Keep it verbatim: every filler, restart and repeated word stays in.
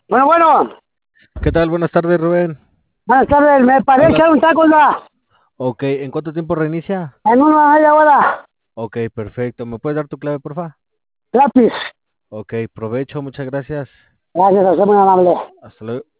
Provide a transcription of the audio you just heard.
Bueno, bueno, ¿Qué tal? Buenas tardes, Rubén. buenas tardes. Me Hola. parece un taco ya. Ok, ¿en cuánto tiempo reinicia? En una media hora. Ok, perfecto. ¿Me puedes dar tu clave, porfa? Gratis. Ok, provecho, muchas gracias. Gracias, usted muy amable. Hasta luego.